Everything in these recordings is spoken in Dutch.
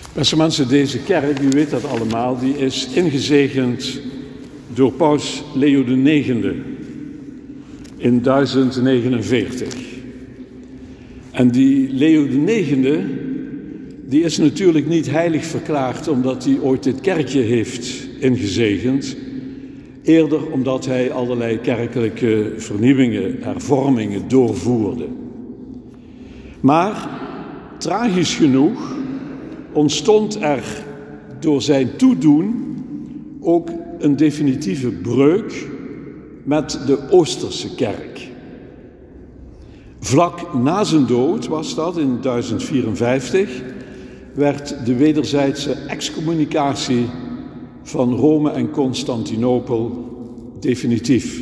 Beste mensen, deze kerk, u weet dat allemaal, die is ingezegend door paus Leo IX in 1049. En die Leo IX, die is natuurlijk niet heilig verklaard omdat hij ooit dit kerkje heeft ingezegend. Eerder omdat hij allerlei kerkelijke vernieuwingen, hervormingen doorvoerde. Maar, tragisch genoeg, ontstond er door zijn toedoen ook een definitieve breuk met de Oosterse kerk. Vlak na zijn dood, was dat in 1054, werd de wederzijdse excommunicatie van Rome en Constantinopel definitief.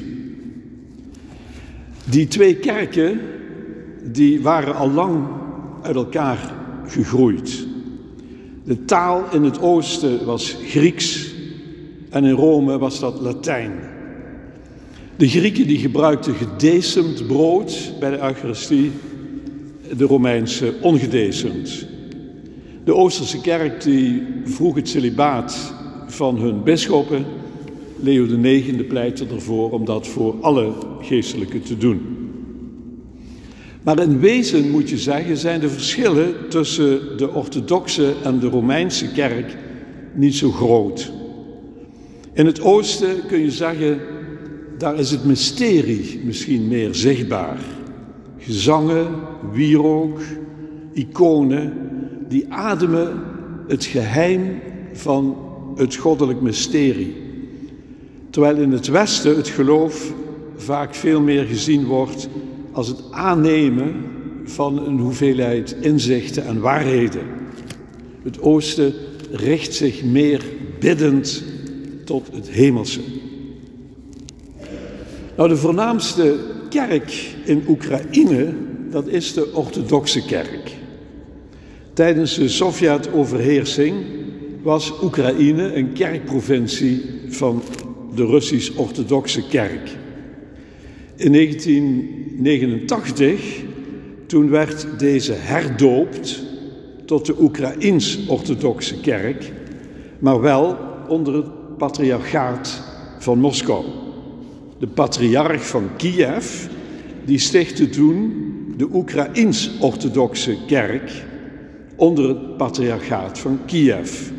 Die twee kerken die waren al lang uit elkaar gegroeid. De taal in het oosten was Grieks en in Rome was dat Latijn. De Grieken die gebruikten gedecemd brood bij de Eucharistie, de Romeinse ongedecemd. De Oosterse kerk die vroeg het celibaat van hun bisschoppen. Leo IX pleitte ervoor om dat voor alle geestelijken te doen. Maar in wezen moet je zeggen, zijn de verschillen tussen de orthodoxe en de Romeinse kerk niet zo groot. In het oosten kun je zeggen, daar is het mysterie misschien meer zichtbaar. Gezangen, wierook, iconen, die ademen het geheim van het goddelijk mysterie. Terwijl in het westen het geloof vaak veel meer gezien wordt als het aannemen van een hoeveelheid inzichten en waarheden. Het oosten richt zich meer biddend tot het hemelse. Nou, de voornaamste kerk in Oekraïne, dat is de orthodoxe kerk. Tijdens de Sovjet-overheersing was Oekraïne een kerkprovincie van de Russisch-orthodoxe kerk. In 1989, toen werd deze herdoopt tot de Oekraïens-orthodoxe kerk, maar wel onder het patriarchaat van Moskou. De patriarch van Kiev, die stichtte toen de Oekraïens-orthodoxe kerk onder het patriarchaat van Kiev.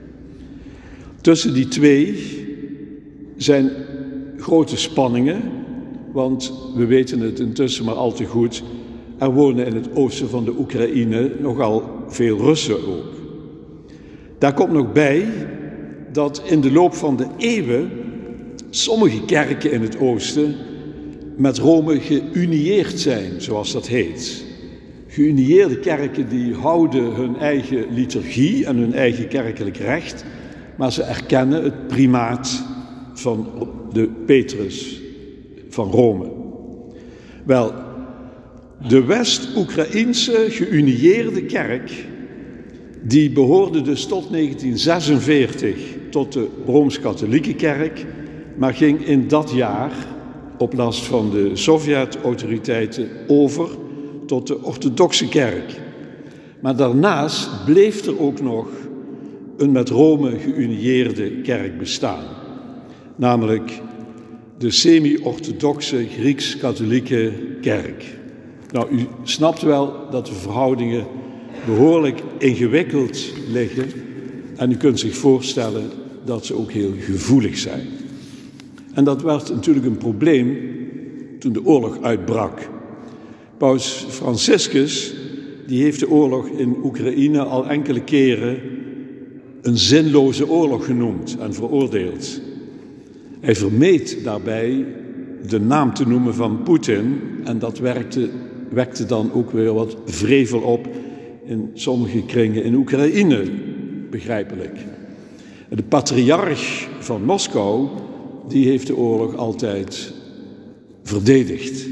Tussen die twee zijn grote spanningen, want we weten het intussen maar al te goed, er wonen in het oosten van de Oekraïne nogal veel Russen ook. Daar komt nog bij dat in de loop van de eeuwen sommige kerken in het oosten met Rome geunieerd zijn, zoals dat heet. Geunieerde kerken die houden hun eigen liturgie en hun eigen kerkelijk recht, maar ze erkennen het primaat van de Petrus van Rome. Wel, de West-Oekraïense geunieerde kerk, die behoorde dus tot 1946 tot de Rooms-Katholieke kerk, maar ging in dat jaar op last van de Sovjet-autoriteiten over tot de orthodoxe kerk. Maar daarnaast bleef er ook nog een met Rome geunieerde kerk bestaan. Namelijk de semi-orthodoxe Grieks-katholieke kerk. Nou, u snapt wel dat de verhoudingen behoorlijk ingewikkeld liggen. En u kunt zich voorstellen dat ze ook heel gevoelig zijn. En dat werd natuurlijk een probleem toen de oorlog uitbrak. Paus Franciscus, die heeft de oorlog in Oekraïne al enkele keren een zinloze oorlog genoemd en veroordeeld. Hij vermeed daarbij de naam te noemen van Poetin en dat wekte dan ook weer wat wrevel op in sommige kringen in Oekraïne, begrijpelijk. De patriarch van Moskou, die heeft de oorlog altijd verdedigd.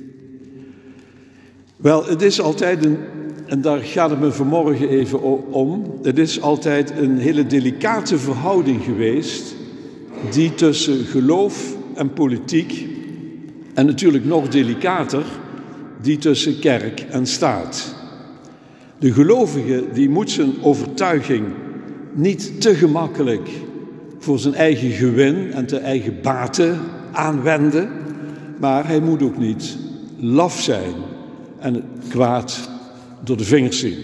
Wel, het is altijd en daar gaat het me vanmorgen even om, het is altijd een hele delicate verhouding geweest die tussen geloof en politiek, en natuurlijk nog delicater, die tussen kerk en staat. De gelovige die moet zijn overtuiging niet te gemakkelijk voor zijn eigen gewin en te eigen baten aanwenden, maar hij moet ook niet laf zijn en het kwaad door de vingers zien.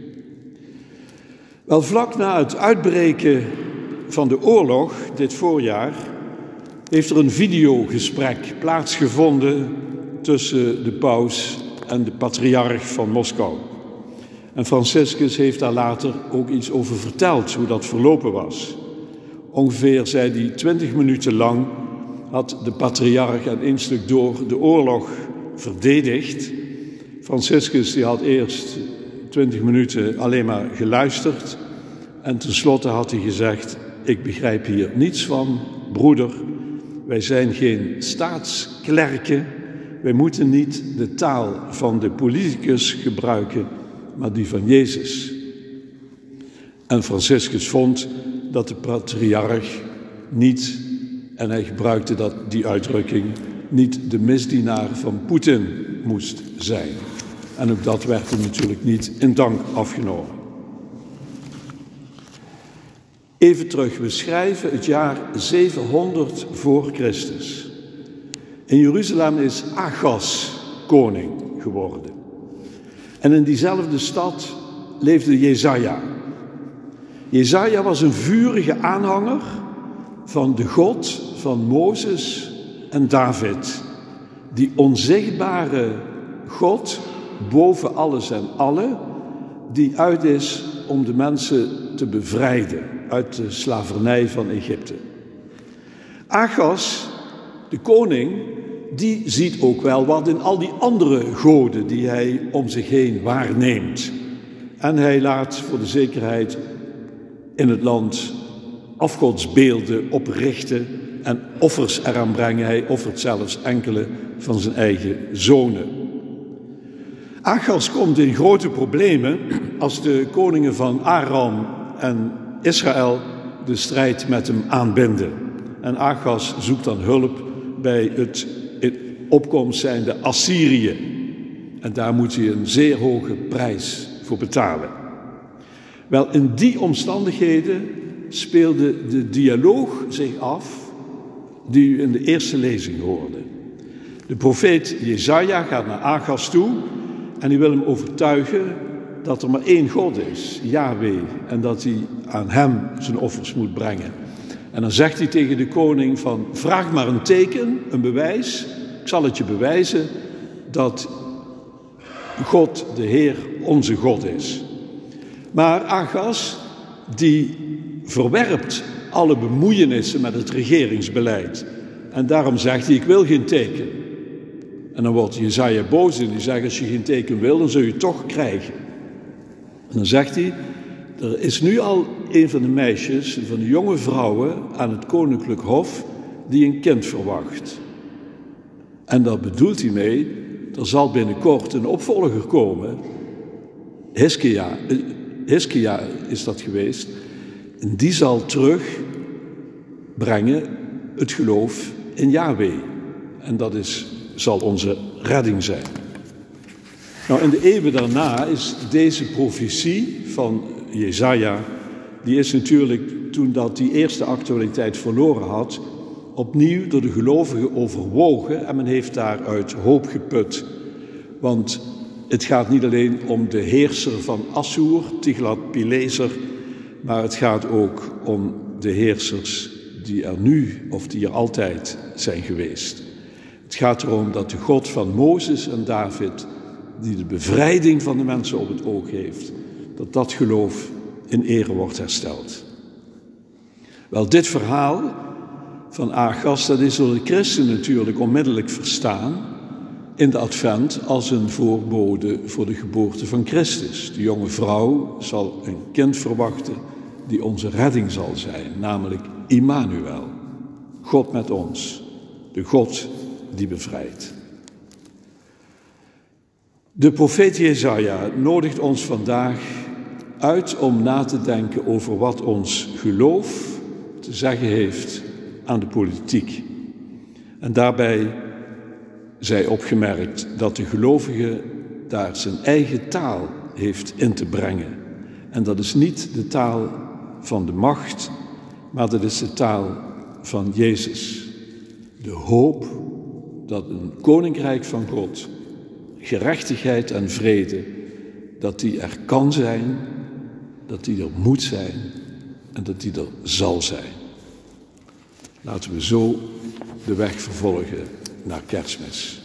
Wel, vlak na het uitbreken van de oorlog dit voorjaar heeft er een videogesprek plaatsgevonden tussen de paus en de patriarch van Moskou. En Franciscus heeft daar later ook iets over verteld, hoe dat verlopen was. Ongeveer, zei hij, 20 minuten lang had de patriarch aan één stuk door de oorlog verdedigd. Franciscus die had eerst 20 minuten alleen maar geluisterd. En tenslotte had hij gezegd: ik begrijp hier niets van, broeder. Wij zijn geen staatsklerken. Wij moeten niet de taal van de politicus gebruiken, maar die van Jezus. En Franciscus vond dat de patriarch niet, en hij gebruikte die uitdrukking, niet de misdienaar van Poetin moest zijn. En ook dat werd hem natuurlijk niet in dank afgenomen. Even terug, we schrijven het jaar 700 voor Christus. In Jeruzalem is Achas koning geworden. En in diezelfde stad leefde Jesaja. Jesaja was een vurige aanhanger van de God van Mozes en David. Die onzichtbare God, boven alles en allen, die uit is om de mensen te bevrijden uit de slavernij van Egypte. Achas, de koning, die ziet ook wel wat in al die andere goden die hij om zich heen waarneemt. En hij laat voor de zekerheid in het land afgodsbeelden oprichten en offers eraan brengen. Hij offert zelfs enkele van zijn eigen zonen. Achas komt in grote problemen als de koningen van Aram en Israël de strijd met hem aanbinden. En Achas zoekt dan hulp bij het in opkomst zijnde Assyrië. En daar moet hij een zeer hoge prijs voor betalen. Wel, in die omstandigheden speelde de dialoog zich af die u in de eerste lezing hoorde. De profeet Jesaja gaat naar Achas toe en hij wil hem overtuigen dat er maar één God is, Yahweh, en dat hij aan hem zijn offers moet brengen. En dan zegt hij tegen de koning van: vraag maar een teken, een bewijs. Ik zal het je bewijzen dat God, de Heer, onze God is. Maar Achas, die verwerpt alle bemoeienissen met het regeringsbeleid. En daarom zegt hij: ik wil geen teken. En dan wordt Jesaja boos en die zegt: als je geen teken wil, dan zul je het toch krijgen. En dan zegt hij: er is nu al een van de meisjes, van de jonge vrouwen aan het koninklijk hof, die een kind verwacht. En daar bedoelt hij mee, er zal binnenkort een opvolger komen. Hiskia is dat geweest. En die zal terugbrengen het geloof in Yahweh. En dat zal onze redding zijn. Nou, in de eeuwen daarna is deze profetie van Jesaja, die is natuurlijk, toen dat die eerste actualiteit verloren had, opnieuw door de gelovigen overwogen en men heeft daaruit hoop geput. Want het gaat niet alleen om de heerser van Assur, Tiglat-Pileser, maar het gaat ook om de heersers die er nu of die er altijd zijn geweest. Het gaat erom dat de God van Mozes en David, die de bevrijding van de mensen op het oog heeft, dat geloof in ere wordt hersteld. Wel, dit verhaal van Achas, dat is door de christen natuurlijk onmiddellijk verstaan in de advent als een voorbode voor de geboorte van Christus. De jonge vrouw zal een kind verwachten die onze redding zal zijn, namelijk Immanuel, God met ons, de God die bevrijdt. De profeet Jesaja nodigt ons vandaag uit om na te denken over wat ons geloof te zeggen heeft aan de politiek. En daarbij zij opgemerkt dat de gelovige daar zijn eigen taal heeft in te brengen. En dat is niet de taal van de macht, maar dat is de taal van Jezus. De hoop dat een koninkrijk van God, gerechtigheid en vrede, dat die er kan zijn, dat die er moet zijn en dat die er zal zijn. Laten we zo de weg vervolgen naar Kerstmis.